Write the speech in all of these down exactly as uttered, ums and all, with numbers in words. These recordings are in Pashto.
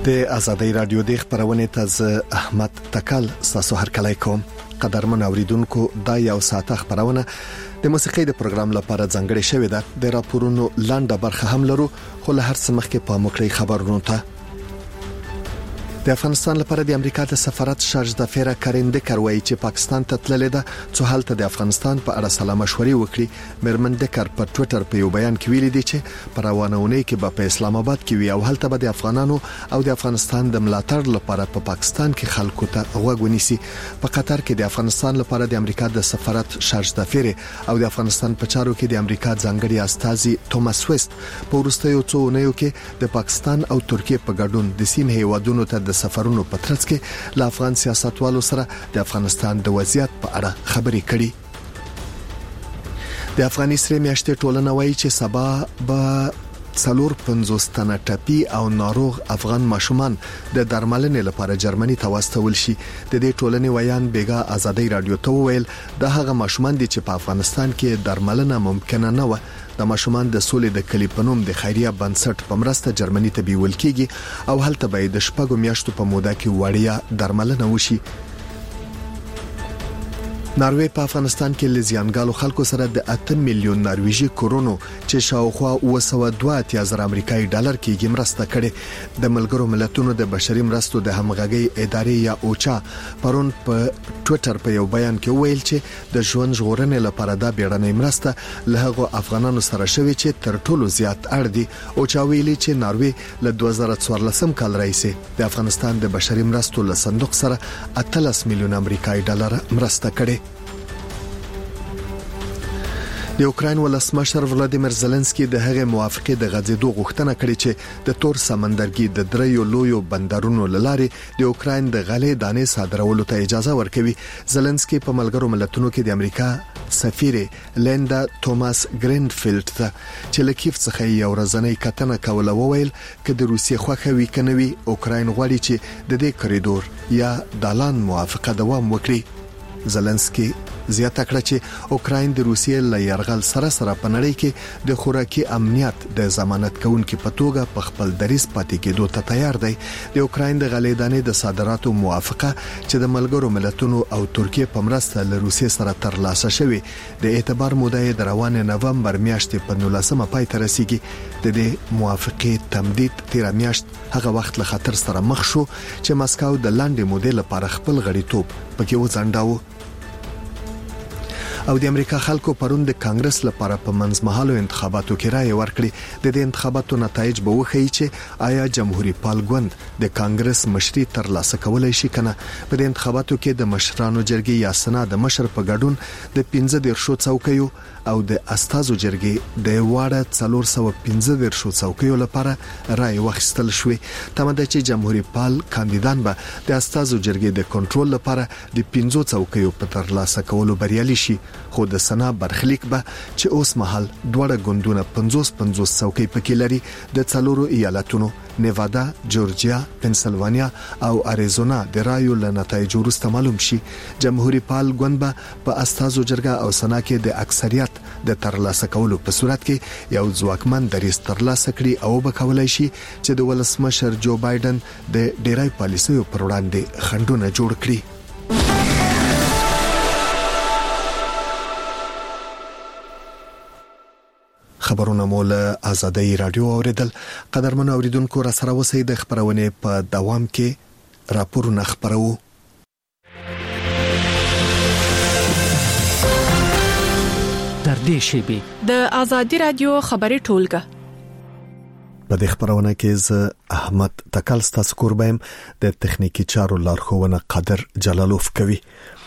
د آزادۍ رادیو د خبرونه ته احمد تکل تاسو هر کله کوم قدرمن اوریدونکو دا یو ساعت خبرونه د موسیقي د پروګرام لپاره ځانګړې شوې ده د راپورونو لاندې برخه هم لرو خو له هر څه مخکې په موکړی خبرونو ته د افغانستان لپاره د امریکا د سفارت شارج د فیره کارین دکر وایي چې پاکستان ته تللې ده څو حالت د افغانستان په اړه سلام مشورې وکړي مرمن دکر په ټوئیټر په یو بیان کې ویلي دی چې په روانونه کې به په اسلام آباد کې وي او حالت به د افغانانو او د افغانستان د ملاتړ لپاره په پا پاکستان کې خلکو ته غوږ ونیسي په قطر کې د افغانستان لپاره د امریکا د سفارت شارج د فیره او د افغانستان په چارو کې د امریکا ځانګړي استازي توماس ویست په وروستیو څو اونیو کې د پاکستان او ترکیه په ګډون د سیمې هیوادونو ته د سفرونو په ترڅ کې له افغان سیاستوالو سره د افغانستان د وضعیت په اړه خبرې کړي. د افغاني سره میاشتې ټولنه وایي چې سبا به څلور پنځوس تنه ټپي او ناروغ افغان ماشومان د درملنې لپاره جرمني ته واستول شي. د دې ټولنې ویان بیګا آزادۍ رادیو ته ویل د هغه ماشومان دي چې په افغانستان کې درملنه ممکنه نه و. د ماشومان د سولې د کلی په نوم د خیریه بنسټ په مرسته جرمني ته بیول کیږي او هلته به د شپږو میاشتو په موده کې وړیا درملنه وشي. ناروی په افغانستان کې لزیانګالو خلکو سره د اته میلیون نارویجی کورونو چې شاوخوا اوه سوه دوه اتیا زره امریکایي ډالر کېږي مرسته کړي. د ملګرو ملتونو د بشري مرستو د همغږي ادارې یا اوچا پرون په ټوئیټر په یو بیان کې ویل چې د ژوند ژغورنې لپاره د بیړنۍ مرسته له هغو افغانانو سره شوي چې تر ټولو زیات اړ دي. اوچا ویلي چې ناروی له دوه زره څوارلسم کال راهیسې د افغانستان د بشري مرستو له صندوق سره اتلس میلیون امریکایي ډالر مرسته کړي. د اوکراین ولسمشر ولادیمیر زيلنسکي د هغه موافقه د غځېدو غوښتنه کړې چې د تور سمندرګي د دریو لویو بندرونو لارې د اوکراین د غلې دانې صادرولو ته اجازه ورکوي. زيلنسکي په ملګرو ملتونو کې د امریکا سفیر لیندا توماس گرینفیلد ته چې لکیف څخه یو ورځنی کتنه کوله وویل چې د روسیې خوخه وی کنوي اوکراین غواړي چې د دې کریډور یا دالان موافقه دوام وکړي. زيلنسکي زیاته کړه چې اوکراین د روسیې له یرغل سره سره په نړۍ کې د خوراکي امنیت د ضمانت کوونکو په توګه په خپل دریس پاتې کېدو ته تیار دی. د اوکراین د غلې دانې د صادراتو موافقه چې د ملګرو ملتونو او ترکیه په مرسته له روسیې سره ترلاسه شوې د اعتبار موده د روان نومبر میاشتې په نولسمه پای ته رسیدي. د دې موافقه تمدید تیر میاشت هغه وخت له خطر سره مخ شو چې مسکو د لاندې موډل لپاره خپل غړیتوب پکې وځنډاوه. او د امریکا خلکو پرون د کانګرس لپاره په منځمهالو انتخاباتو کې رائے ورکړي. د دې انتخاباتو نتایج به وښیي چې آیا جمهوریت پال ګوند د کانګرس مشري ترلاسه کولای شي کنه. په دې انتخاباتو کې د مشرانو جرګې یا سنا د مشر په ګډون د پنځه دیرشو څوکیو او د استازو جرګې د واړه څلور سوه پنځه دیرشو څوکیو لپاره رائے واخیستل شوې. تمه ده چې جمهوریت پال کاندیدان به د استازو جرګې د کنټرول لپاره د پنځو څوکیو په ترلاسه کولو بریالي شي. خو د سنا برخلیک به چې اوس مهال دوړه ګوندونه پنځوس پنځوس څوکۍ پکې لري د څلورو ایالتونو نیوادا، جورجیا، پنسلوانیا او اریزونا د رایو له نتایجو وروسته معلوم شي. جمهوریت پال ګوند به په استازو جرګه او سنا کې د اکثریت د ترلاسه کولو په صورت کې یو ځواکمن دریس ترلاسه کړي او به کولای شي چې د ولسمشر جو بایدن د ډیری پالیسیو پر وړاندې خنډونه جوړ کړي. خبرونه مول آزادۍ رادیو اوریدل. قدرمن اوریدونکو را سره وسې د خبرونه په دوام کې راپورونه خبرو. در دې شیبه د آزادۍ رادیو خبري ټولګه په دې خبرونه کې ز احمد تکل ستاسو قربایم د تخنیکی چارو لارښوونه قادر جلالوف کوي.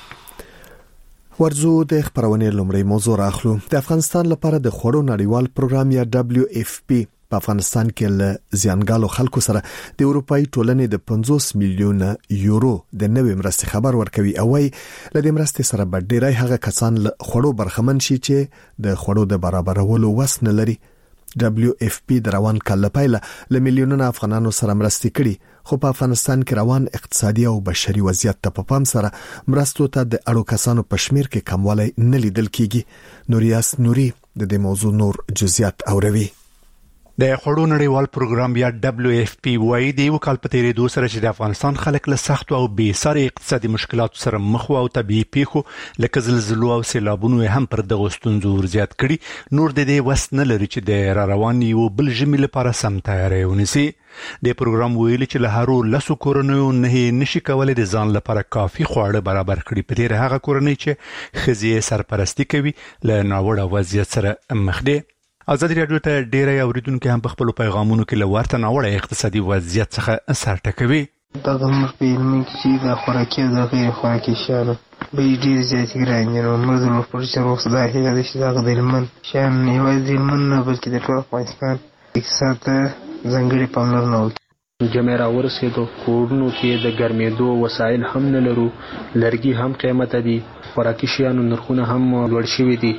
ورزو د خبرونه لومړی موضوع راخلو. د افغانستان لپاره د خوړو نړیوال پروګرام یا دبليو اف پی په افغانستان کې له زیانګالو خلکو سره د اروپאי ټولنې د پنځوس میلیون یورو د نوې مرستې خبر ورکوي او وايي له دې مرستې سره به ډیری هغه کسان له خوړو برخمن شي چې د خوړو د برابرولو وس نه لري. دبليو اف پی د روان کال لپاره له میلیونونو افغانانو سره مرستې کړي خو په افغانستان کې روان اقتصادي او بشري وضعیت ته په پام سره مرستو ته د اړو کسانو په شمیر کې کموالی نه لیدل کیږي. نوریاس نوري د دې موضوع نور جزئیات اوروي. د خوړو نړیوال پروګرام یا دبليو اف پی وايي د یو کال په تیریدو سره چې د افغانستان خلک له سخت او بې ساري اقتصادي مشکلاتو سره مخ وو او طبيعي پیښو لکه زلزلو او سیلابونو هم پر دغه ستونزو ورزيات کړي، نور د دې وس نه لري چې د را روان یو بل ژمي لپاره سم تیاری ونیسي. د پروګرام ویلي چې له هرو لسو کورنیو نه نشي کولای د ځان لپاره کافي خواړه برابر کړي، په تیر هغه کورنۍ چې ښځې سرپرستی کوي له ناوړه وضعیت سره مخ دي. ازادي راډیو ته ډیری اوریدونکو هم په خپل پیغامونو کې له ورته ناوړه اقتصادي وضعیت څخه سر ټکوي. دا زموږ په علم کې چې د خوراکي او د غیر خوراکي شیانو بیې ډېرې زیاتې ګرانې دي. نو موږ زموږ پر چې روغ دا هیله ده چې دغه د هلمند شیان یوازې د هلمند نه بلکې د ټول افغانستان اقتصاد ته ځانګړې پاملرنه وکړي. جمع را ورسېدو، کورونو کې د ګرمېدو وسایل هم نه لرو، لرګي هم قیمته دي، خوراکي شیانو نرخونه هم لوړ شوي دي،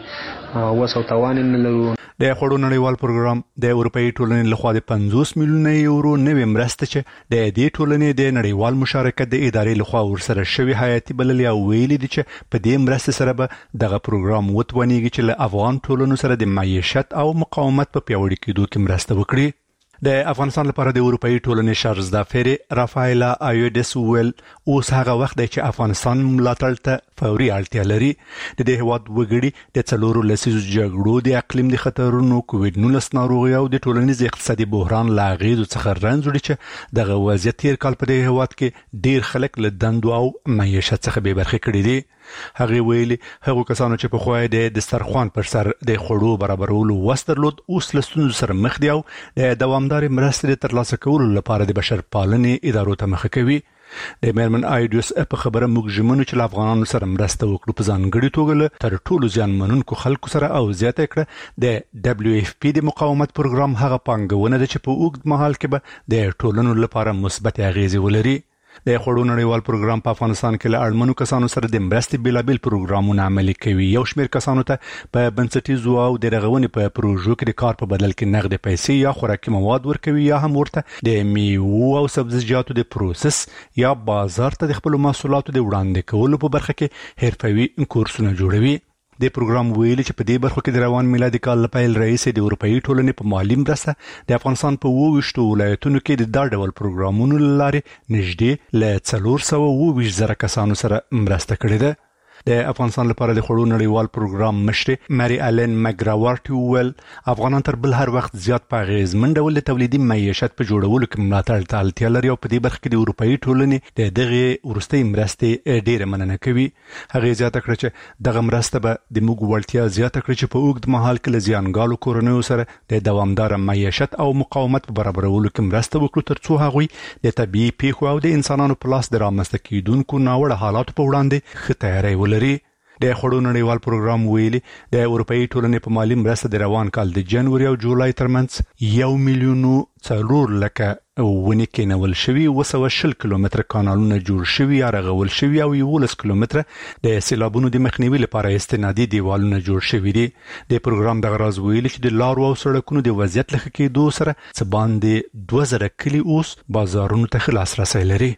وس او توان نه لرو. د خوړو نړیوال پروګرام د اروپאי ټولنې لخوا د پنځوس میلیونه یورو نوې مرسته چې د دې ټولنې د نړیوال مشارکت د ادارې لخوا ورسره شوی حیاتي بلل یا ویلي دي چې په دې مرسته سره به دغه پروګرام وتونیږي چې له افغان ټولنو سره د معیشت او مقاومت په پیاوړي کېدو کې مرسته وکړي. د افغانستان لپاره د اروپאי ټولنې شارزدافری رافایلا ایودس ویل اوس هغه وخت دی چې افغانستان ملاتړ ته فوري اړتیا لري. د دې هواد وګړي د څلورو لسیزو جګړو، د اقلیم د خطرونو، کووډ نولس ناروغي او د ټولنیز اقتصادي بحران له اغیزو څخه رنځ چې دغه وضعیت تیر کال په دې هواد کې ډیر خلک له دندو او معیشت څخه بې برخې کړي دي. هغه ویلي هغه کسانو چې په خوای د دسترخوان پر سر د خوړو برابرولو وسترلود اوس له ستونزو سره مخ دي او د دوامدار مرستې ترلاسه کولو لپاره د بشر پالنې ادارو ته مخه کوي. د میرمن ایډیوس په خبره موږ ژمنو چې افغانانو سره مرسته وکړو، په ځانګړي توګه تر ټولو ځان منونکو خلکو سره، او زیاته کړه د دبليو اف پی د مقاومت پروګرام هغه پانګونه ده چې په اوږد مهال کې به د ټولنو لپاره مثبت اغیزې ولري. د خوړو نړیوال پروګرام په افغانستان کې له اړمنو کسانو سره د مرستې بیلابل پروګرامونه عملي کوي. یو شمېر کسانو ته په بنسټیزو او د رغونې په پروژو کې د کار په بدل کې نغد پیسې یا خوراکي مواد ورکوي، یا هم ورته د میوو او سبزیجاتو د پروسس یا بازار ته د خپل محصولاتو د وړاندې کولو په برخه کې حرفوي کورسونه جوړوي. د پروګرام ویلي چې په دې برخه کې د روان میلادي کال لپاره رئیس د اروپאי ټولنې په مالی مرسته د افغانستان په وویشتو ولایتونو کې د دا ډول پروګرامونو لارې نږدې له څلور سوه اووه ویشت زره کسانو سره مرسته کړې ده. د افغانستان لپاره د خوړو نړیوال پروګرام مشر ماري الن مګراورټ ویل افغانان تر بل هر وخت زیات په غیزمن ډول د تولیدي معیشت په جوړولو کې ملاتړ ته اړتیا لري او په دې برخه کې د اروپאי ټولنې د دغه ورستۍ مرستې ډیره مننه کوي. هغه زیاته کړه چې دغه مرسته به د موږ وړتیا زیاته کړي چې په اوږد مهال کې له زیانګالو کورنیو سره د دوامدار معیشت او مقاومت په برابرولو کې مرسته وکړو، ترڅو هغوی د طبيعي پیښو او د انسانانو په لاس د رامنځته کیدونکو ناوړه حالاتو په وړاندې ښه تیاری ولري. د خوړو نړیوال پروګرام ویلي د اروپאי ټولنې په مالی مرسته د روان کال د جنوري او جولای ترمنځ یو میلیون څلور لکه ونې کېنول شوي، اوه سوه شل کیلومتره کانالونه جوړ شوي یا رغول شوي او یولس کیلومتره د سیلابونو د مخنیوي لپاره استنادي دیوالونه جوړ شوي دي. د پروګرام دغه راز ویلي چې د لارو او سړکونو د وضعیت له ښه کېدو سره څه باندې دوه زره کلي اوس بازارونو ته ښه لاسرسی لري.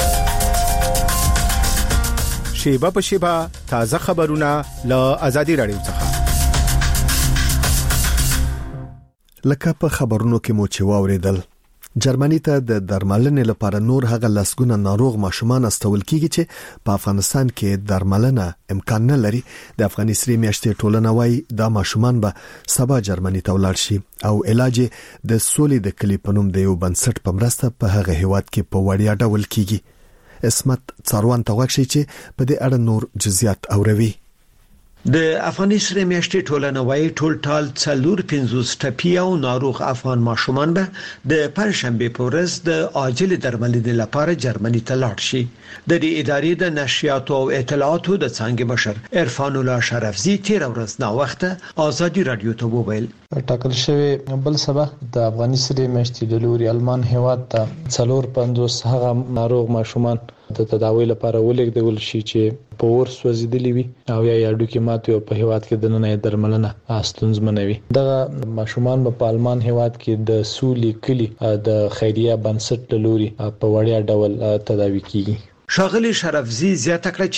شیبه په شیبه تازه خبرونه له ازادي راډیو څخه. لکه په خبرونو کې مو چې واوریدل، جرمني ته د درملنې لپاره نور هغه لسګونه ناروغ ماشومان استول کیږي چې په افغانستان کې درملنه امکان نه لري. د افغاني سری میاشتې ټولنه وايي دا ماشومان به سبا جرمني ته ولاړ شي او علاج د سولې د کلی په نوم د یو بنسټ په مرسته په هغه هیواد کې په وړیا ډول کیږي. اسمت څاروان ته وښیي چې په دې اړه نور جزئیات اوروي. د افغاني سره میاشتې ټولنه وايي ټول ټال څلور پنځوس ټپي او ناروغ افغان ماشومان به د پنځشنبه په ورځ د عاجل درملنې لپاره جرمني ته لاړ شي. د دې ادارې د نشریاتو او اطلاعاتو د څنګه مشر عرفان الله شرفزی تیر ورځ نا وخته ازادي رادیو ته وویل ټاکل شوی بل سبا د افغاني سره میاشتې د لوري المان هیواد ته څلور پنځوس هغه ناروغ ماشومان د تداوی لپاره ولېږدول شي چې په ور سوځیدلی وي او یا یادو کې ماته په هیواد کې د نن درملنه ستونزمنوي. دغه ماشومان په آلمان هیواد کې د سولې کلی د خیریه بنسټ لوري په وړیا ډول تداوی کیږي. شاغلی شرفزی زیاته کړه چې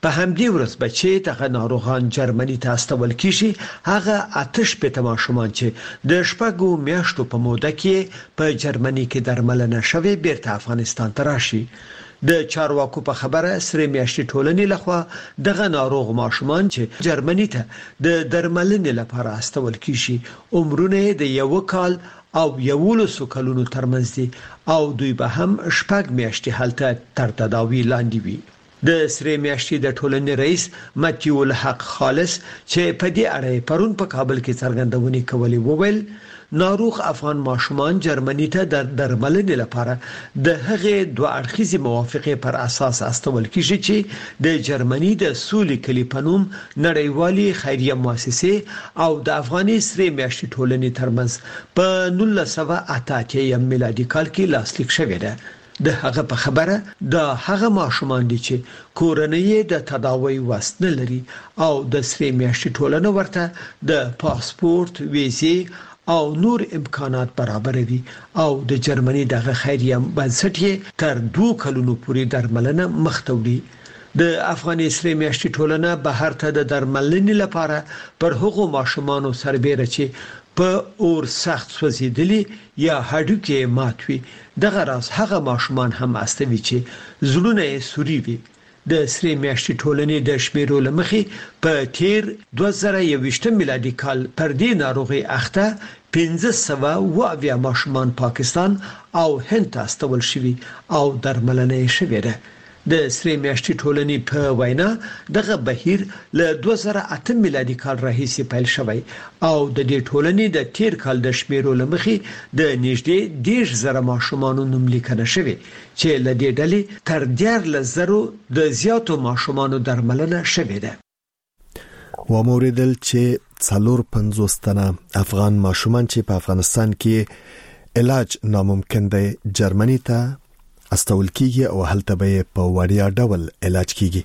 په همدې ورځ به چې دغه ناروغان جرمني ته استول کیږي هغه آتش په تماشومان چې د شپږو میاشتو په موده کې په جرمني کې درملنه شوی بیرته افغانستان ته راشي. د چارواکو په خبره سره میاشتې ټولنې لخوا دغه ناروغ ماشومان چې جرمني ته د درملنې لپاره استول کیږي عمرونه د یو کال او یولسو کلونو ترمنځ دي او دوی به هم شپږ میاشتې هلته تر تداوی لاندې وي. د سره میاشتې د ټولنې رئیس متیو الحق خالص چې په دې اړه پرون په کابل کې څرګندونې کولې وویل ناروغ افغان ماشومان جرمني ته د درملنې لپاره د هغې دوه اړخیزې موافقې پر اساس استول کیږي چې د جرمني د سولې کلی په نوم نړیوالې خیریه مؤسسې او د افغاني سره میاشتې ټولنې ترمنځ په نولس سوه اته اتیا میلادي کال کې لاسلیک شوې ده. د هغه په خبره د هغه ماشومان دي چې کورنۍ د تداوی وس نه لري او د سره میاشتې ټولنه ورته د پاسپورت ویزې او نور امکانات برابروي او د جرمني دغه خیریه بنسټ تر دوه کلونو پورې درملنه مخته وړي. د افغاني سره میاشتې ټولنه بهر ته د درملنې لپاره پر هغو ماشومانو سربېره چې په اور سخت سوځېدلي یا هډوکي ماتوي دغه راز هغه ماشومان هم استوي چې زړونه یې سوري وي. د سره میاشتې ټولنې د شمیرو لمخې په تیر دوه زره یوویشت میلادي کال پر دې ناروغي اخته پنځه سوه و اویا ماشومان پاکستان او هند ته استول شوي او درملنه شوې ده. د سره میاشتې ټولنې په وینا دغه بهیر له دوه زره اته میلادي کال راهیسې پیل شوی او د دې ټولنې د تیر کال د شمیرو لمخې د نږدې دېرش زره ماشومانو نوملیکنه شوی چې له دې ډلې تر دیارلس زرو د زیاتو ماشومانو درملنه شوې ده. و موریدل چې څلور پنځوس تنه افغان ماشومان چې په افغانستان کې علاج ناممکن دی جرمني ته استول کیږي او هلته به په وړیا ډول علاج کیږي.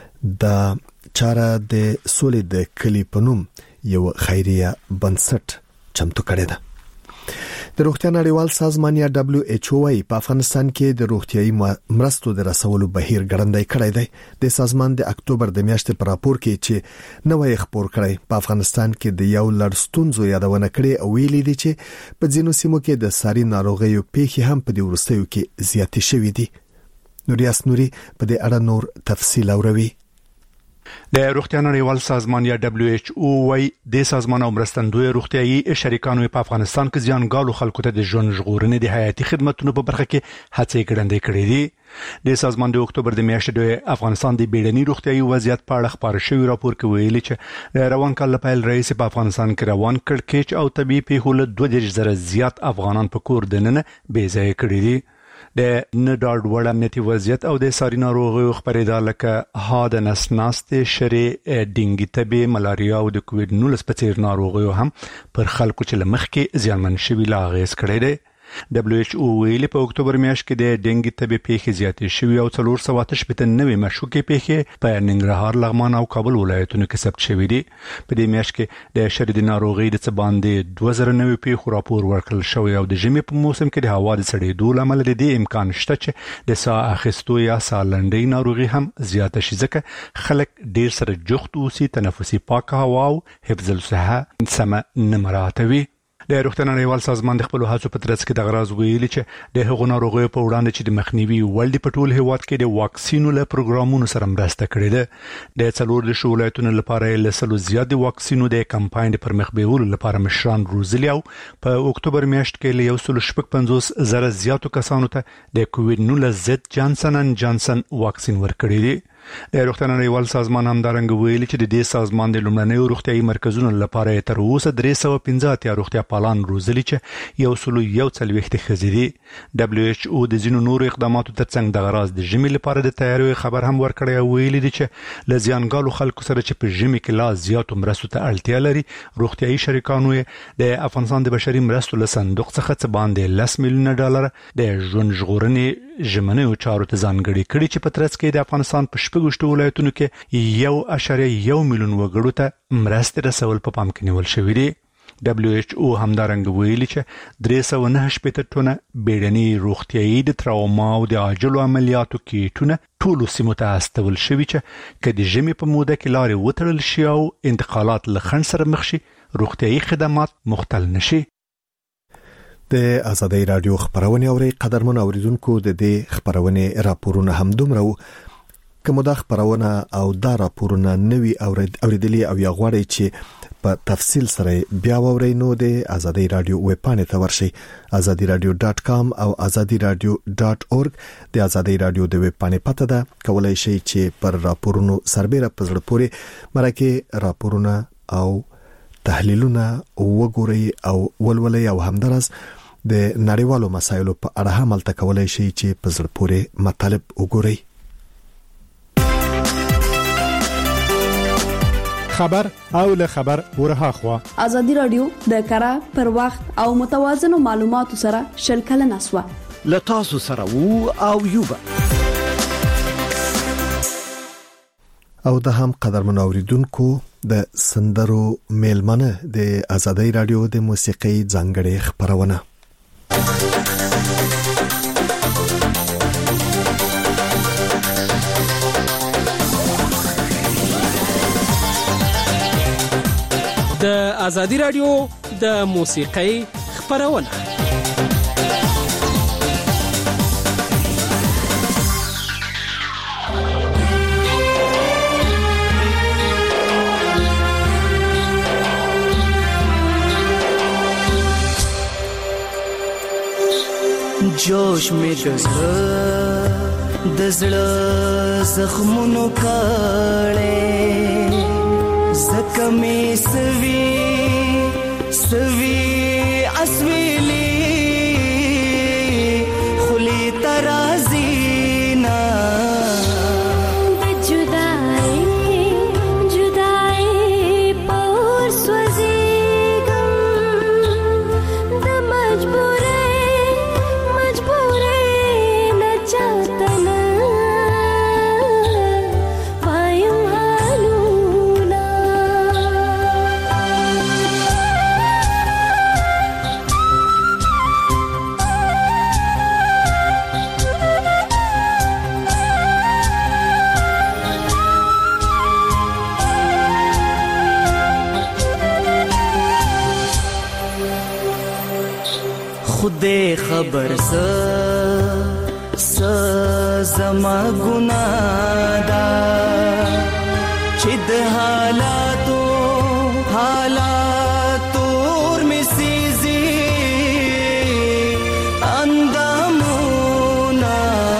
د چاره د سولې د کلی په نوم یو خیریه بنسټ چمتو کړی ده. د روغتیا نړیوال سازمان یا دبليو ایچ او په افغانستان کې د روغتیايي مرستو د رسولو بهیر ګړندی کړی دی. د سازمان د اکتوبر د میاشتې په راپور کې چې نوې خبر کړی په افغانستان کې د یو لړ ستونزو یادونه کړې او ویلي دي چې په ځینو سیمو کې د ساري ناروغیو پیښې هم په دې وروستیو کې زیاتې شوې دي. نوریاس نوري په دې اړه نور تفصیل اوروي. د روغتیا نړیوال سازمان یا دبليو ایچ او وايي د سازمان او مرستندوی روغتیايي شریکانو په افغانستان کې ځانګړو خلکو ته د ژوند ژغورنې د حیاتي خدماتو په برخه کې هڅې ګړندې کړې دي. د سازمان د اکتوبر د میاشتې د افغانستان د بیړني روغتیايي وضعیت په اړه خبر شوی راپور کې ویلي چې روان کال په پیل رئیس په افغانستان کې روان کړکېچ او طبي پیښو له دوه دېرش زره زیات افغانان په کور دننه بې ځای کړي دي. د نډاډ وړ امنیتي وضعیت او د ساري ناروغیو خبرېدا لکه هاد نسناست شری ډینګي تبي ملاریا او د کووډ نولس په څیر ناروغیو هم پر خلکو چې لمخ کې زیانمن شوي لا غیس کړي دي. دبليو ایچ او ویلي په اکتوبر میاشت کې د ډینګي تبي پیښې زیاتې شوي او څلور سوه اته شپېته نوې مشکوکې پیښې په ننګرهار لغمان او کابل ولایتونو کې ثبت شوي دي. په دې میاشت کې د شری د ناروغۍ د څه باندې دوه زره نوې پیښو راپور ورکړل شوی او د ژمي په موسم کې د هوا د سړېدو له امله د دې امکان شته چې د ساه اخیستو یا ساه لنډۍ ناروغي هم زیاته شي ځکه خلک ډیر سره جفت اوسي تنفسي پاکه هوا او حفظ الصحه سمه نه مراعاتوي. د روغتیا نړیوال سازمان د خپل هڅو په ترڅ کې د غراض ویلي چې د هغو ناروغیو په وړاندې چې د مخنیوي ول په ټول هیواد کې د واکسینو له پروګرامونو سره مرسته کړې ده. د څلور د ولایتونو لپاره له سلو زیات د واکسینو د کمپاین پر مخ بیولو لپاره مشران روزلي او په اکتوبر میاشت کې له یو سل شپږ پنځوس زره زیاتو کسانو ته د کووډ نولس ضد جانسن ان جانسن واکسین ورکړی دی. د روغتیا نړیوال سازمان همدارنګه ویلي چې د دې سازمان د لومړنیو روغتیايي مرکزونو لپاره تر اوسه درې سوه پنځه اتیا روغتیا پالان روزلي چې یو سل یو څلوېښت ښځې دي. دبليو ایچ او د ځینو نورو اقداماتو ترڅنګ د غراض د ژمي لپاره د تیاریو خبر هم ورکړی او ویلي دي چې له زیانګالو خلکو سره چې په ژمي کې لا زیاتو مرستو ته اړتیا لري روغتیايي شریکانو د افغانستان د بشري مرستو له صندوق څخه څه باندې لس میلیونه ډالر د ژوند ژغورنې ژمنیو چارو ته ځانګړي کړي چې په ترڅ کې د افغانستان په شپږ ولایتونو کې یو اعشاریه یو میلیون وګړو ته مرستې رسول په پام کې نیول شوی دی. دبليو ایچ او همدارنګ ویلي چې درې سوه نهه شپېته ټنه بیړني روغتیايي د تراوما او د عاجلو عملیاتو کیټونه ټولو سیمو ته استول شوي چې که د ژمي په موده کې لارې وتړل شي او انتقالات له خنډ سره مخ شي روغتیايي خدمات مختل نشي. د آزادۍ رادیو خبرونه اوري قدرمن اوریدونکو د دې خبرونه راپورونه هم دومره کوم د خبرونه او دا راپورونه نوي اوریدلي او یا غواړي چې په تفصیل سره بیا ووري نو د آزادۍ رادیو ویب پاڼې ته ورشي azadi radio dot com او azadi radio dot org. د آزادۍ رادیو د ویب پاڼې پته ده کولای شي چې پر راپورونو سربېره پزړه پوري مرکه راپورونه او تحلیلونه وګوري او ولولي او همدارس د نړیوالو مسایلو په اړه هم ملته کولای شي چې په زړه پورې مطالب وګوري. خبر او له خبر ورها خوا آزادی رادیو د کارا پر وخت او متوازن معلوماتو سره شلکل نسوه لتاسو سره وو او یوبا او د هم قدرمن اوریدونکو د سندرو میلمنه د آزادۍ رادیو د موسیقي ځانګړې خبرونه. د آزادۍ رادیو د موسیقي خبرونه. जोश में दज़ड़ दज़ड़ ज़ख्मों काले ज़ख्मे सवी सवी असवीली खुली तराज़ीना खुदे खबर स स जमा गुनादा चिद हालातो हालातो में सीजी अंदामुना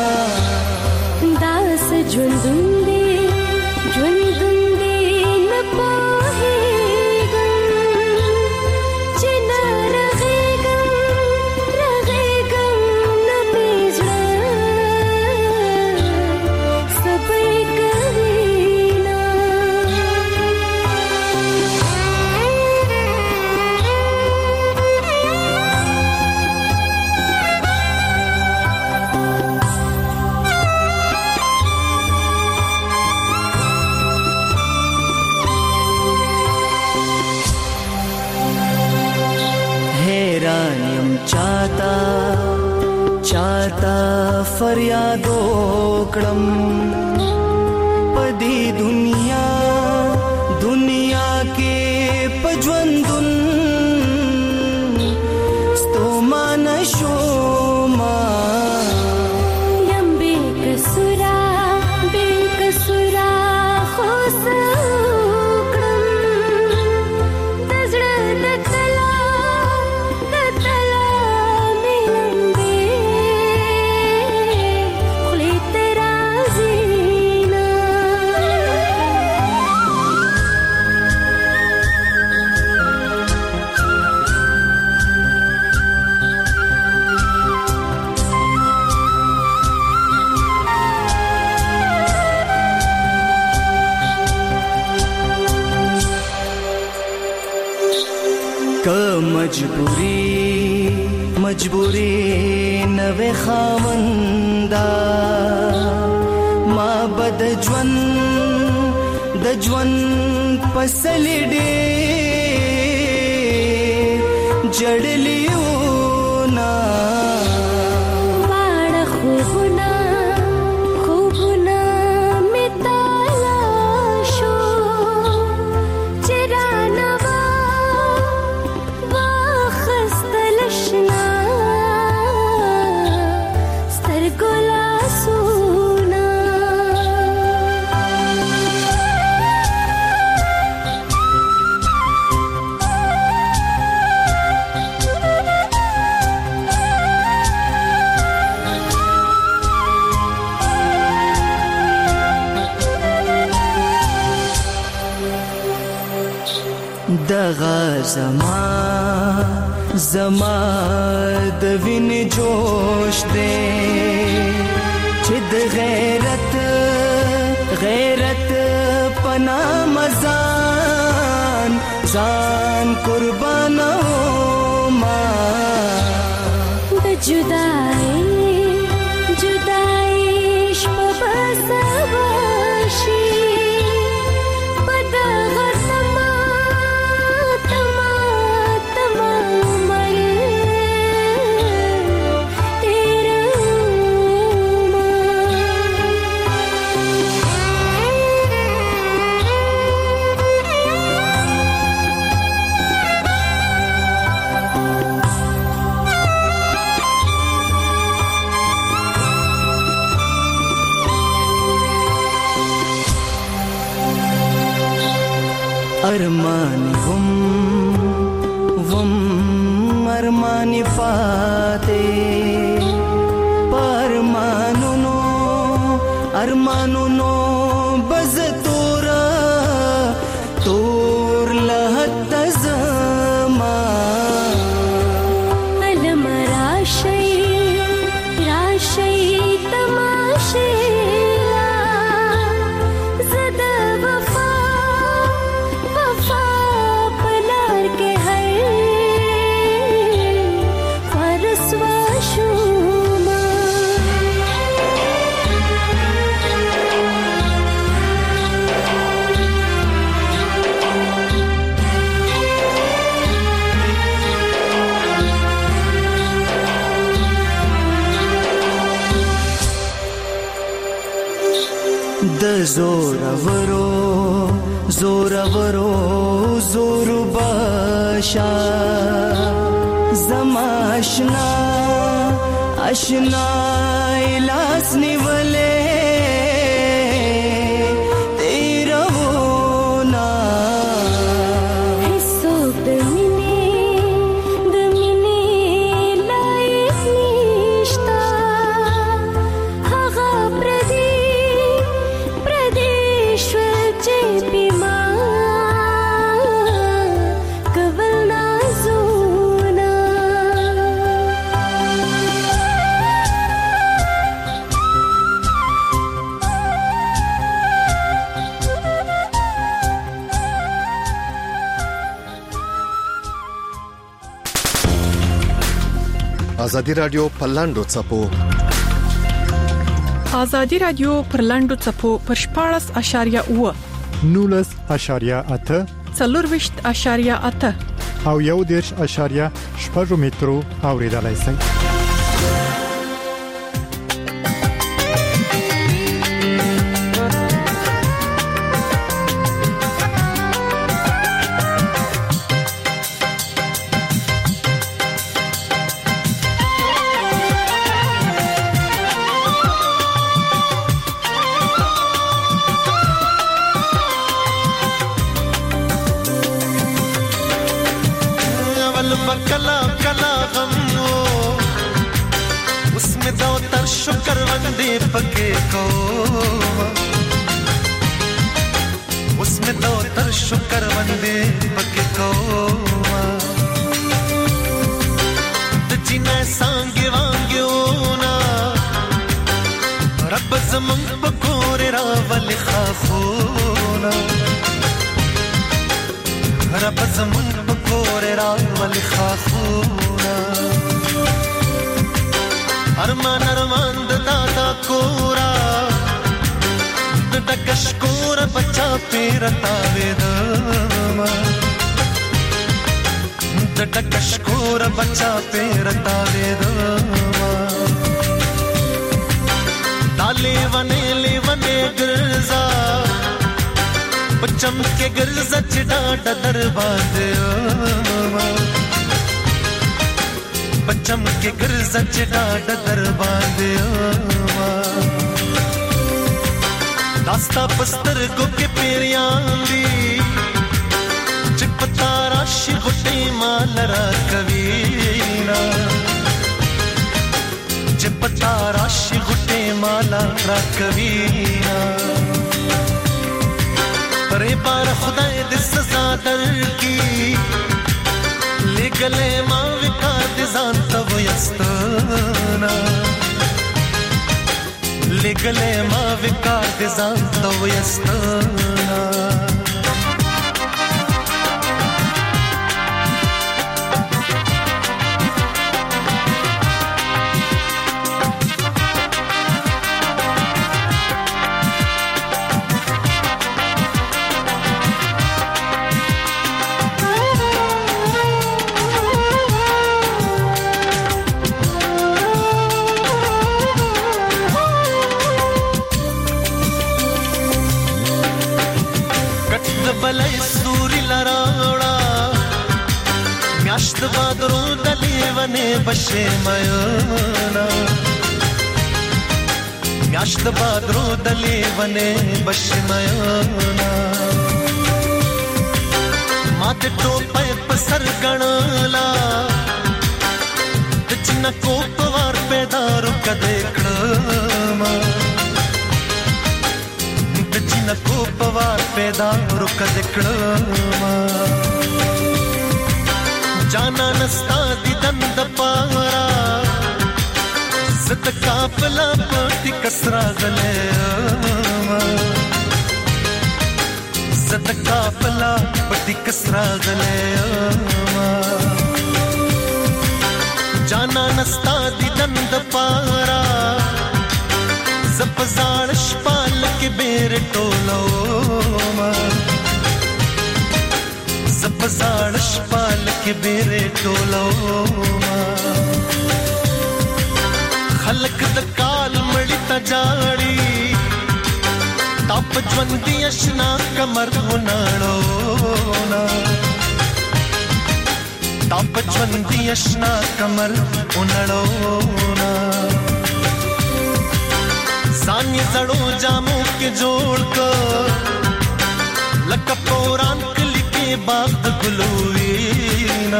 दास जुंदुंदे जुंदुंदे न पाहेगा चिना रहेगा रहेगा न बेजड़ा सब करीना हैरानियम चाहता चाहता फरियादो कड़म पदी दुनिया दुनिया के पजवंदुन स्तोमा नशोमा यम बेकसुरा बेकसुरा खोसुकड़म तजड़ दतला दतला मिलंबे खुली तेरा जीना क मजबूरी मजबूरी नवे खावंदा मा बद ज्वन द ज्वन पसली डे جړلیونا واړه خوبونه خوبونه می تلاشو چرانه وا واخستل شنا سترګلا سونا دغه زما زما د وینې جوش دی چې د غیرت غیرت پنا مزان ځان قربانو ما د جدای جدای شپه بسواشي ارمان وم وم ارمان پاتے پرمانونو ارمانونو بز تورا تور لهت زما علم راشي راشي تماشي د زورورو زورورو زور باشا زما آشنا آشنا لاس نیولې تیرونا هیڅوک د مینې د مینې لایق نشتا هغه پردي ازادي رادیو په لاندو چپو ازادي رادیو پر لاندو چپو پر شپاړس اشاریه اوه نولس اشاریه اته څلورويشت اشاریه اته او یو دیرش اشاریه شپږ مترو اوریدلای شئ. कला कला गम हो उसमें दो तर शुक्र वंदे पके को उसमें दो तर शुक्र वंदे पके को जिन्हें सांगे वांगे ओना रब जमन पकोरे रावल खाफोना रब जमन पकोरे रावल खाफोना अरमान अरमान दादा कोरा दकशकोर बच्चा पेरता वेदमा द ټکشکور بچا پیرتا وېدما دالې ونه لیونه ګرځا بچم کې ګرځا چې ډاډ در باندې بچم کې ګرځا چې ډاډ در باندې داستا پستر کو کې پیریان دی چې پتا راشي غټي مال را کوینا چې پتا راشي غټي مال را کوینا پرې بار خدای دې سزا درکې لګلې ما وکړ دې ځان ته وستانا لګلې ما وکړ دې ځان ته وستانا بلای سوري لراوړه میاشت بادرو دلی ونه بشه مېنا میاشت بادرو دلی ونه بشه مېنا ماته ټوپه په سر غړلا د چنا کو پوار پیدا رک دې کړم न को पवार पैदा रुक दिकड़मा जाना नस्ता दी दंद पारा सत काफला पटी कसरा गले सत काफला पटी कसरा गले जाना नस्ता दी दंद पारा زپزار شپال کې بیر ټولو ما زپزار شپال کې بیر ټولو ما خلق د کال مړی تا جاړي تاپ ژوندۍ اشنا کمر وناړو نا تاپ ژوندۍ اشنا کمر وناړو نا ځان زړو جامو کې جوړ کا لکه پوران کلی کې باغ د ګلوینا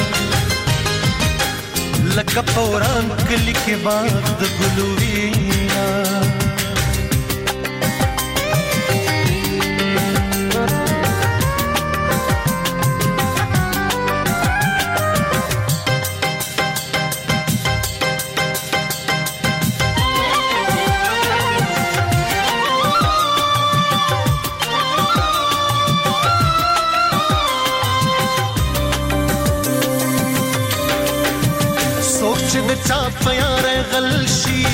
لکه پوران کلی کې باغ د ګلوینا چاپ یار غلشی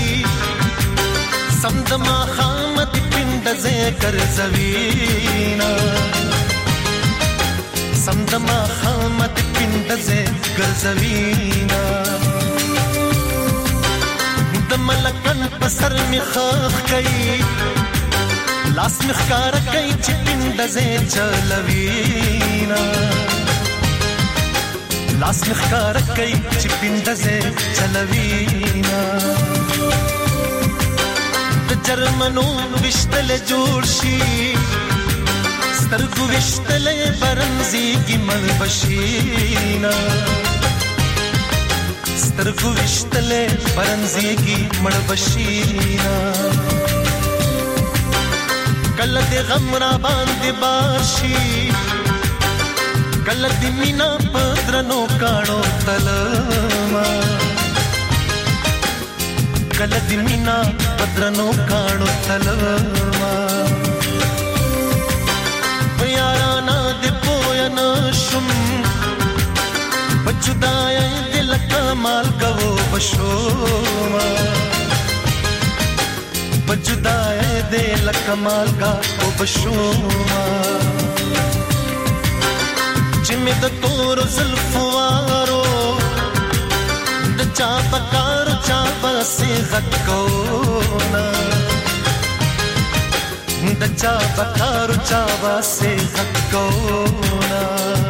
سمدما خامت پند ذکر زوینا سمدما خامت پند ذکر زوینا دملکن پسر می خاخ کئی لاس مخکار کئی چی پند ذکر چلوینا لاس مخکار کئی چی پندزے چلوینا د جرمنو وشتل جوړ شي سترګو وشتل برنزي کی ملبشینا سترګو وشتل برنزي کی ملبشینا کله د غم را باندې باشي کله د مینا پدرنو کاڼو تلما کله د مینا پدرنو کاڼو تلما یارانا د پویا نشم بچدای دل کمال کو بشوما بچدای دل کمال کا او بشوما چې مې د تور زلفوارو د چا پکار چا بسې غکونا د چا پکار چا بسې غکونا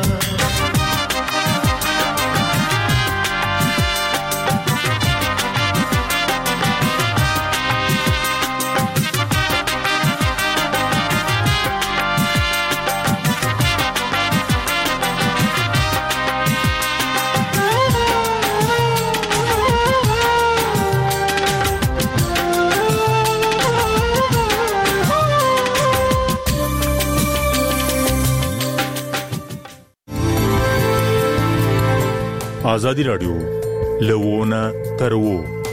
آزادی رادیو لوونه ترو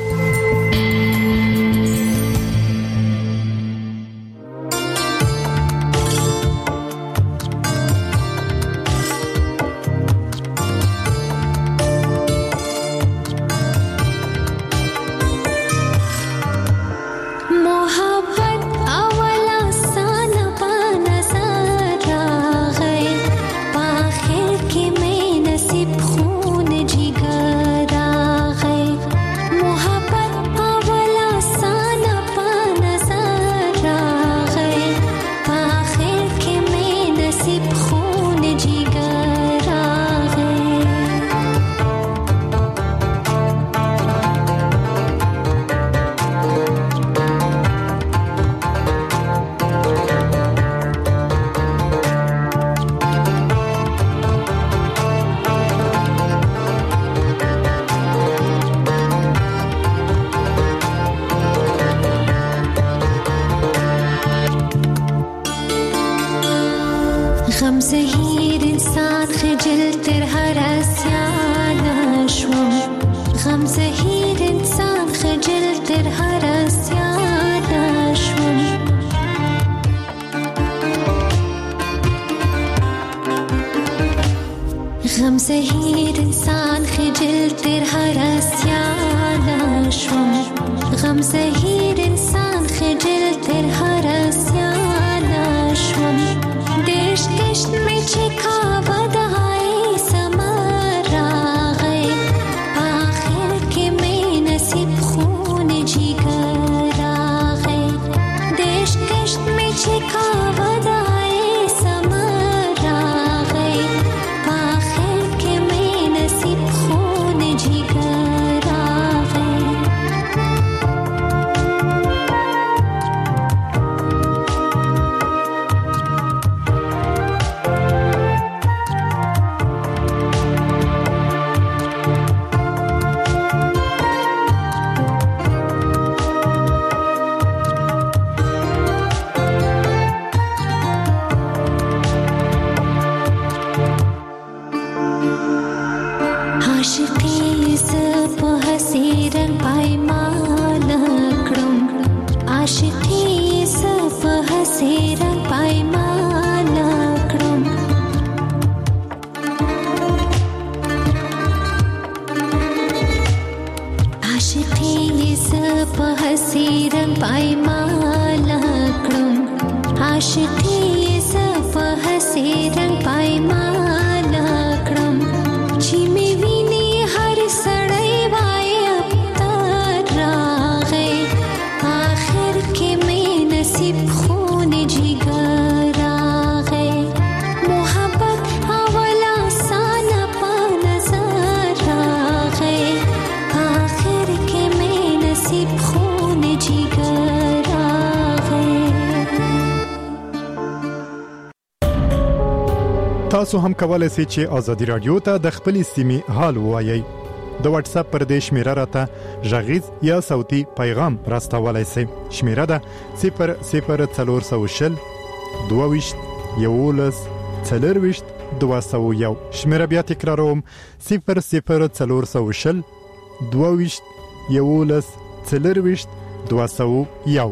تاسو هم کولای شئ چې آزادی رادیو ته د خپل سیمې حال ووایي. د واتس اپ پر دې شمیره راته ژغیز یا صوتي پیغام راستولای شئ. شمیره ده صفر صفر څلور سوه شل دوه ویشت یولس څلور ویشت دوه سوه یو. شمیره بیا تکراروم صفر صفر څلور سوه شل دوه ویشت یولس څلور ویشت دوه سوه یو.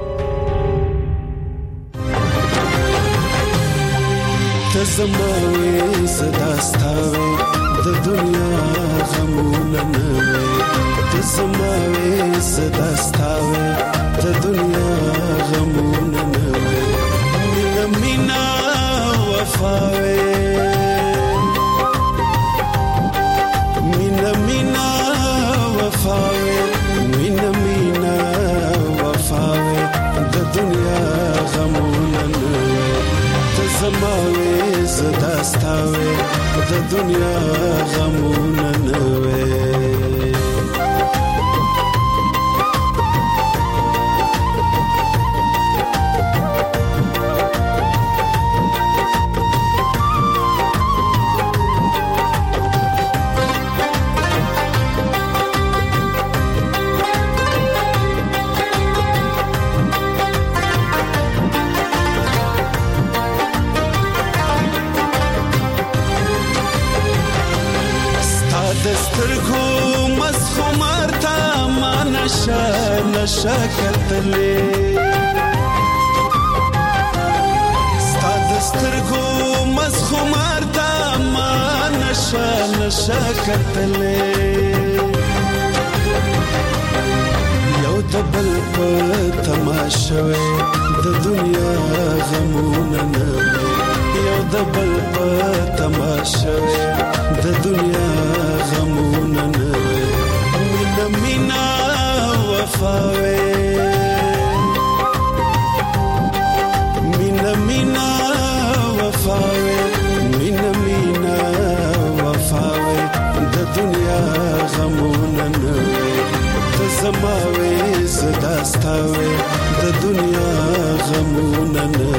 تزموي صداستاوي د دنیا غمونه نه تزموي صداستاوي د دنیا غمونه نه مینا مینا وفاوي وې د دنیا غمونه نه وې نشا کتلې ستاد سترګو مسخمار تا ما نشا نشا کتلې یو دبل په تماشوي د دنیا غمونه نه یو دبل په تماشوي د دنیا غمونه نه مینا مینا وفاوي مینا مینا وفاوي مینا مینا وفاوي د دنیا غمونه نه ته زماوي زدا ستاوي د دنیا غمونه نه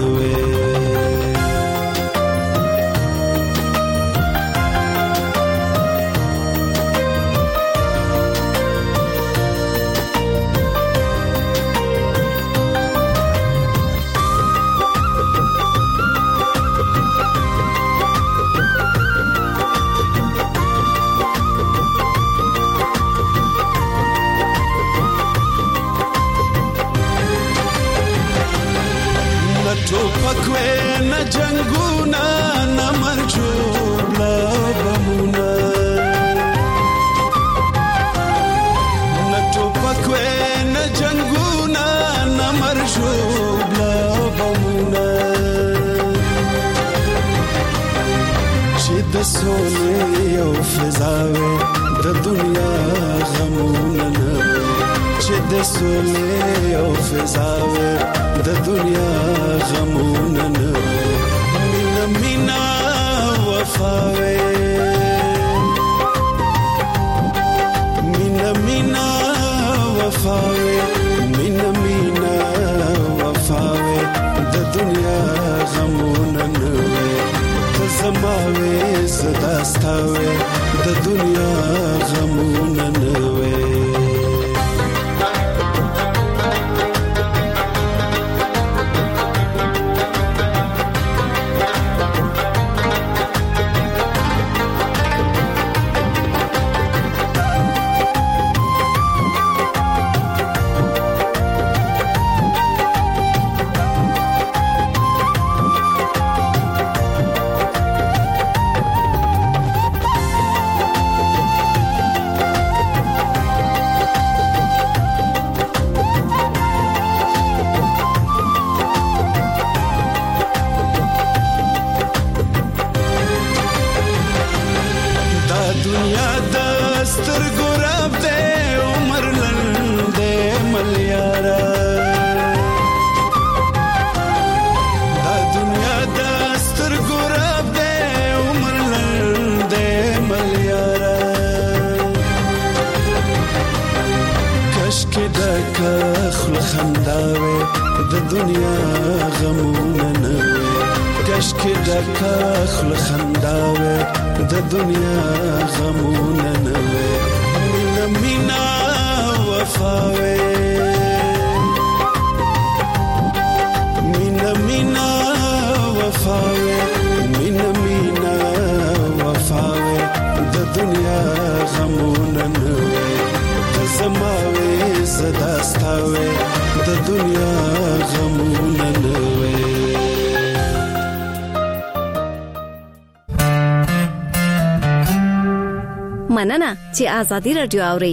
مننه چې آزادي رادیو اوري.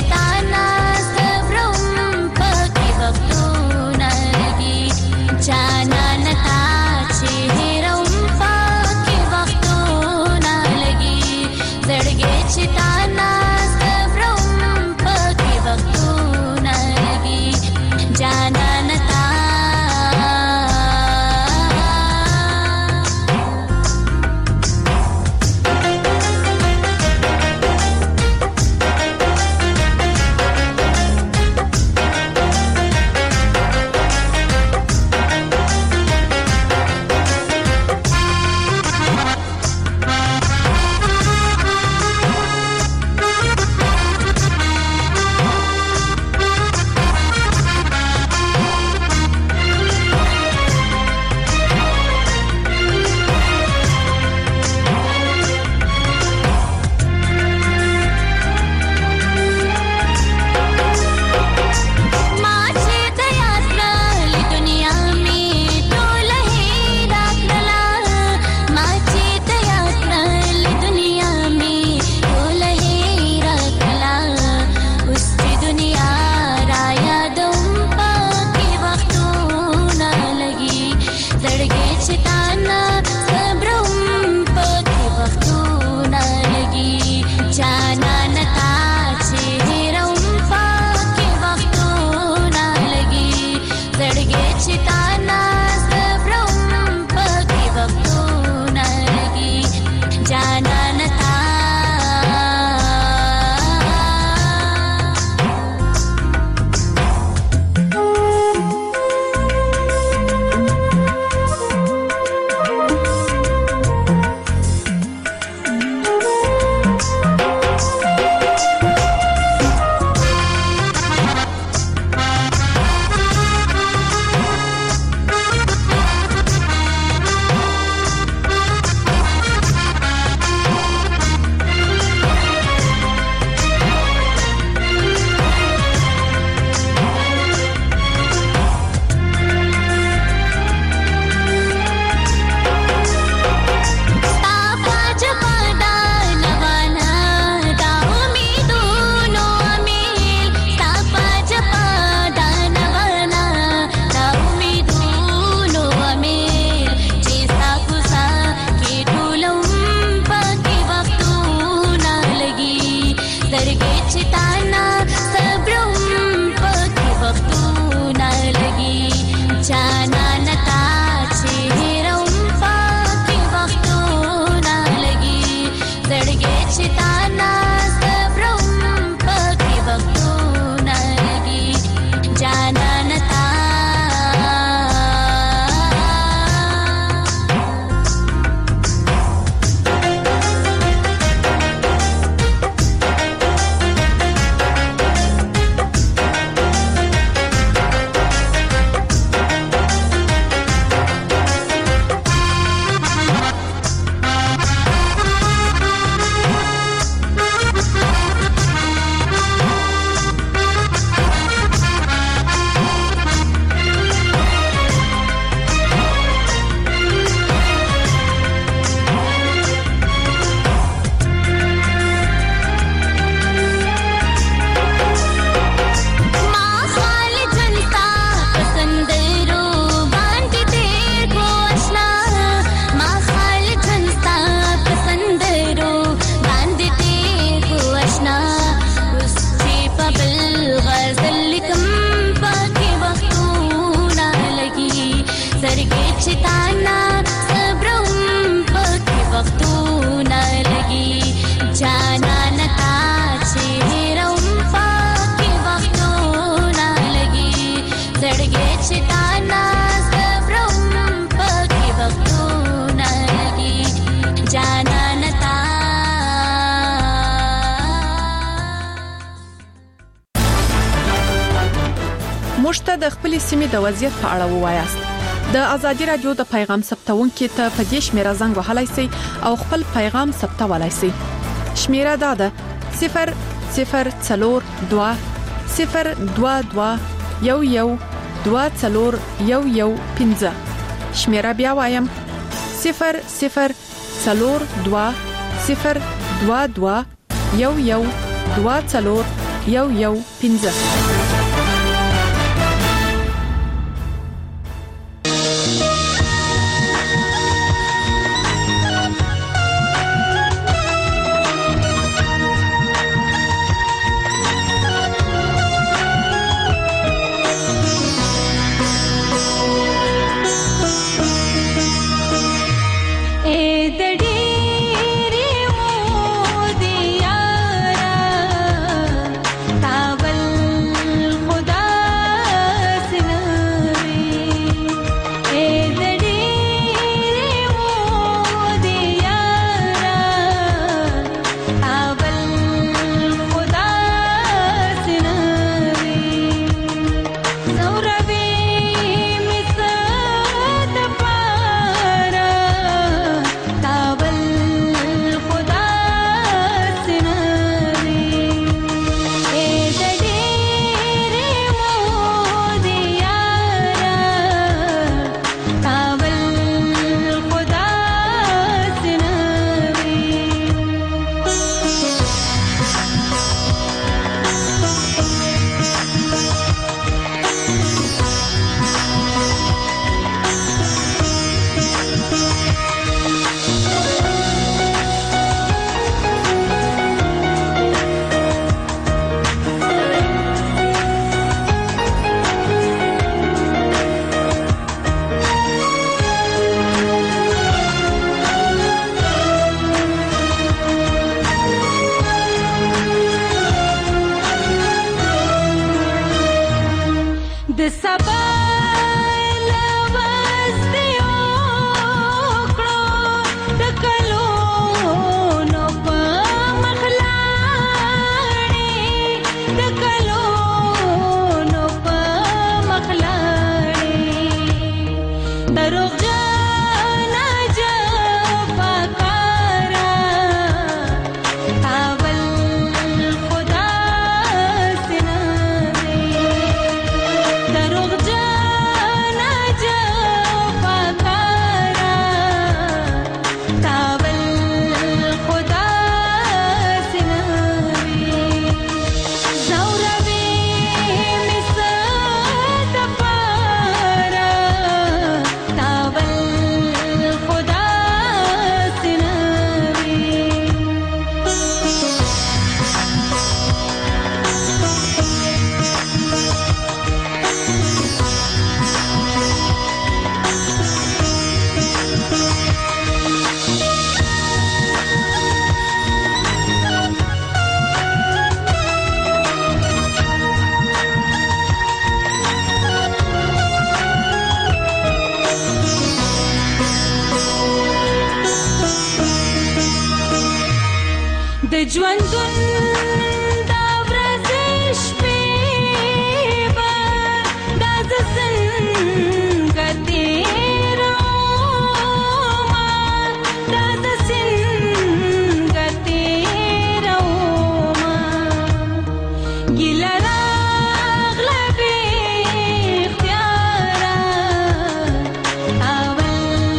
چتانا صبرم پکې وختونه لګي جانا نتا چې هرم پکې وختونه لګي زړګي چتانا صبرم پکې وختونه لګي جانا نتا موږ ته د خپل سیمې د وضعیت په اړه ووایاست. د ازادي رادیو د پیغام ثبتونکو ته په دې شمیره زنګ وهلای شئ او خپل پیغام ثبتولای شئ. شمیره دا ده صفر صفر څلور دوه صفر دوه دوه یو یو دوه څلور یو یو پنځه. شمیره بیا وایم صفر صفر څلور دوه صفر دوه دوه یو یو دوه څلور یو یو پنځه.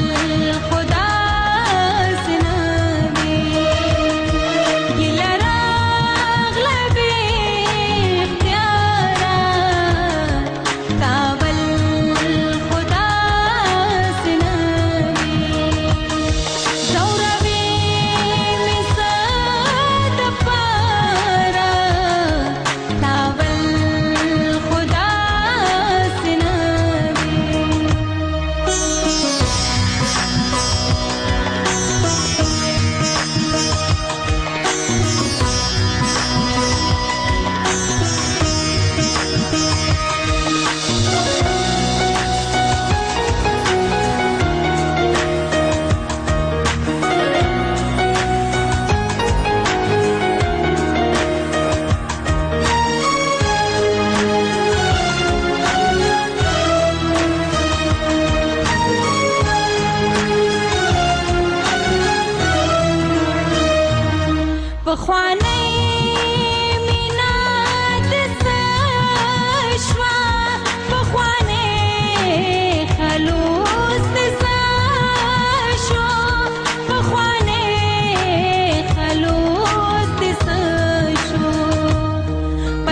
Lara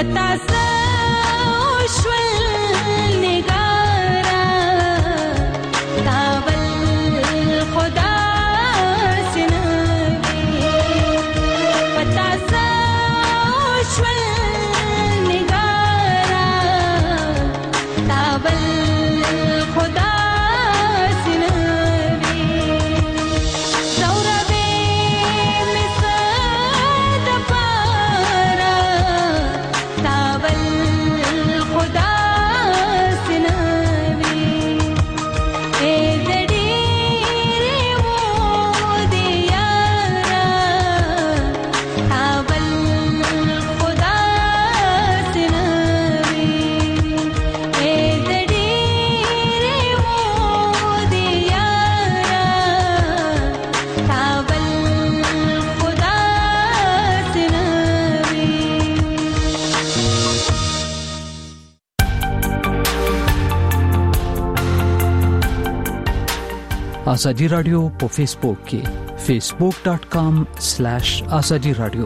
ازادي رادیو په فیسبوک کې فیسبوک ډاٹ کام سلیش ازادي رادیو.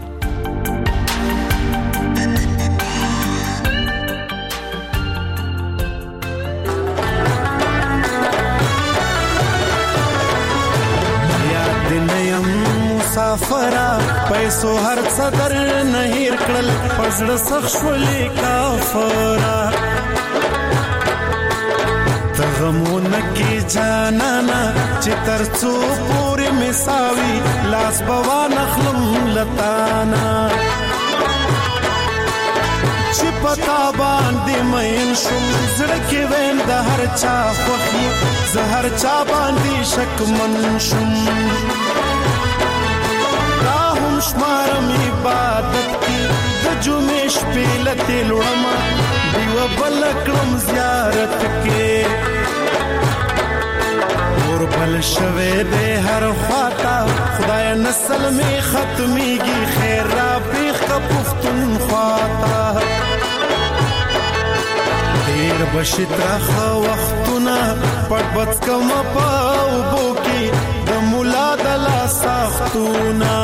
یاد نیم مسافرہ پیسو هر صدر نهیر کړل پزړه سخت شولې کافرہ تغمونه کی جانانا چې ترڅو پوری مساوي لاس بوا نخلم لتانا چې پتا باندې مین شم زړه کې وین د هر چا خوخي زهر چا باندې شک من شم راهم شمارم عبادت کی د جمعې شپې لته لړما دیو بلکړم زیارت کې اور بل شوه دې هر خواتا خدای نسل می ختميږي خیر را پیخ کا پفتون خواتا دیر بشترخ وختونه پټ بچ کم پاو بوکی د مولا د لا سختونه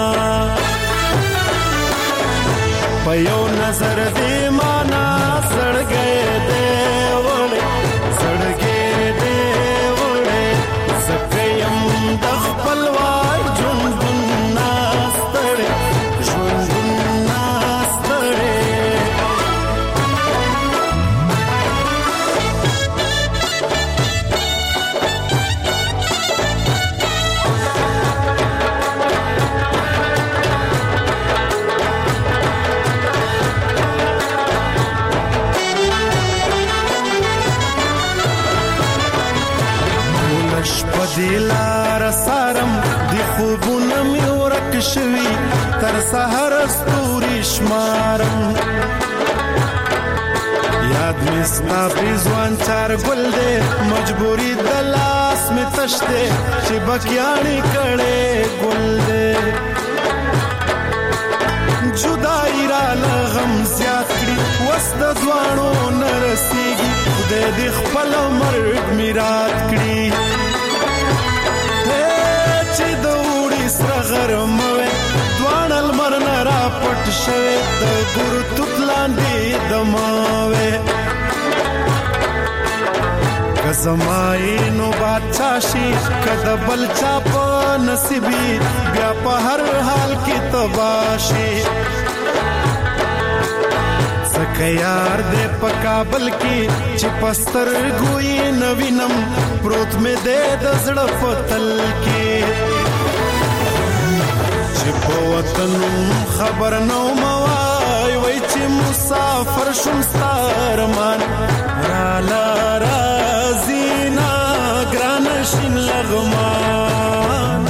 پيو نظر دې معنا سړګې دې وړې سړګې دې وړې زکیم د خپل وای ژوند ناستړې ژوند ناستړې دلار سارم دی خوبونه می ورک شوی تر سحر استوري شمارم یاد می ستا بزوان چار گل دے مجبوری دلاس می تشتے چې بکیانی کڑے گل دے جدائی را لغم زیاد کړي وسد دوانو نرسیږي خدای دې خپل مرګ میرات کړي چې د وړي سره غرموي دوان المرن را پټ شوه د ګور توتلاندې دماوي کزمای نو بادشاہي کده بل چا په نصیبي بیا په هر حال کې تباشي سکه یار دې په کابل کې چې پستر ګوي نوینم پروت مې دې د زړه پتل کې چې په وطن خبر نو موای وای چې مسافر شوم ستارمان را لا رازینا ګرانشین لغمان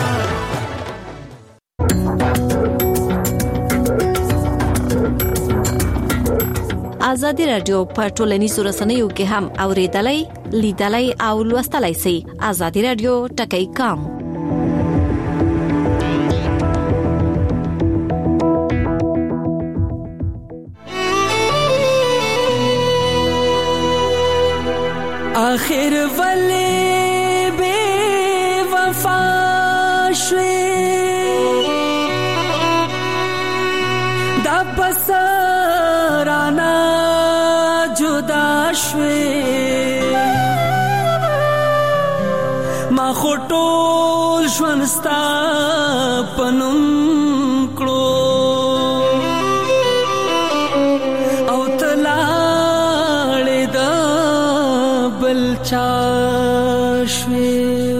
ازادي رادیو په ټولنیزو رسنیو کې هم اوریدلای لیدلای او لوستلای شئ. ازادي رادیو ټکی کام آخر ولی بے وفا شوی دا پسرانا خټول ژوند ستا پنوم کړو او تلاړې د بل چا شوې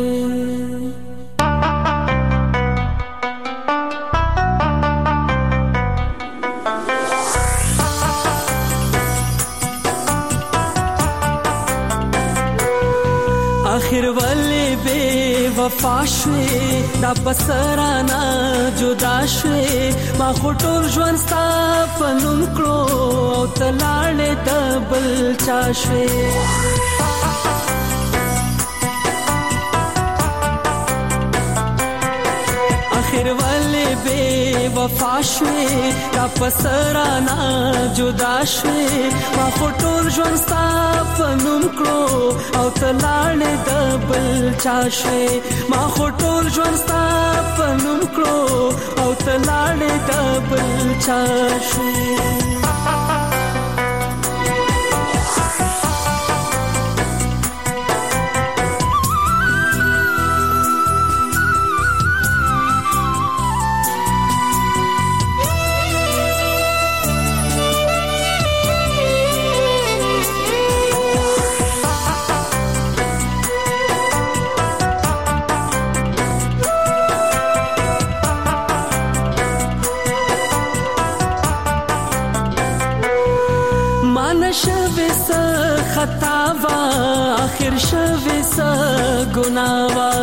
آخر ولې بے وفا شوې دا بسرانا جدا شوې ما خټول ژوند ستا په نوم کړو او تلاړې د بل چا شوې آخر ولې بے وفا شوې دا بسرانا جدا شوې ما خټول ژوند ستا په نوم کړو او تلاړې د بل چا شوې ما خټول ژوند ستا په نوم کړو او تلاړې د بل چا شوې خطا وا آخر شوه س ګناوا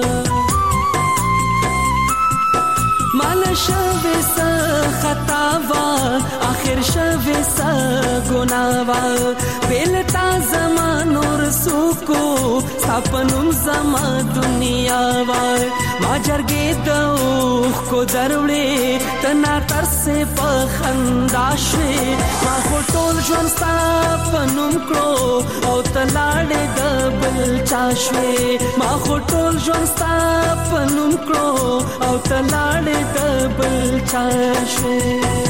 مال شوه س خطا وا آخر شوه س ګناوا بلتا زمانو رسوکو سپنوم زما دنیا وا ما جرګې دوخ کو دروړې تنا تر سه په خندا شوي ما خټول ژوند ستا پنوم کړو او تلاړې د بل چا شوي ما خټول ژوند ستا پنوم کړو او تلاړې د بل چا شوي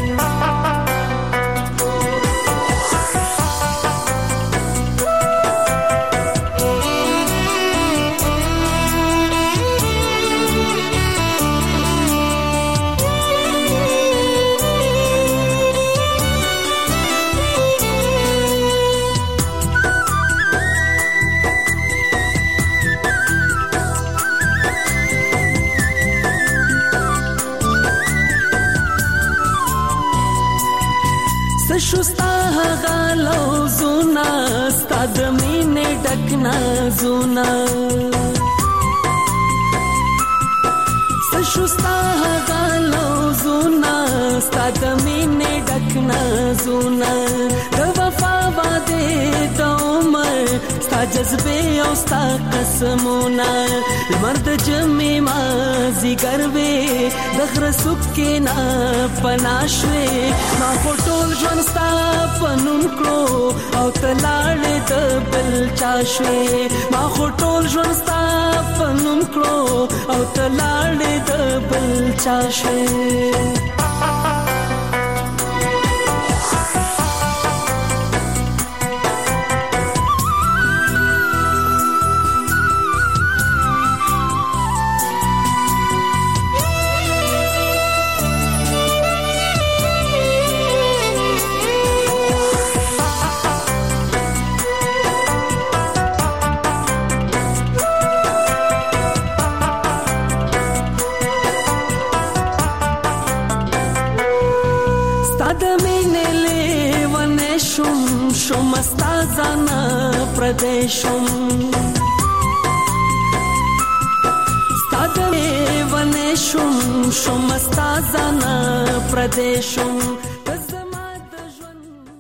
شوستا غالو زونا ستاد مینه ډکنا زونا شوستا غالو زونا ستاد مینه ډکنا زونا د وفا باندې د عمر ستا جذبه او ستا قسمونه مرد جمع ما زیګروي د خرسوک کې نه پناشوي ما خټول ژوند ستا پنوم کړو او تلاړې د بل چا شوي ما خټول ژوند ستا پنوم کړو او تلاړې د بل چا شوي شمستازانا پردیشم ستاد ونشم شمستازانا پردیشم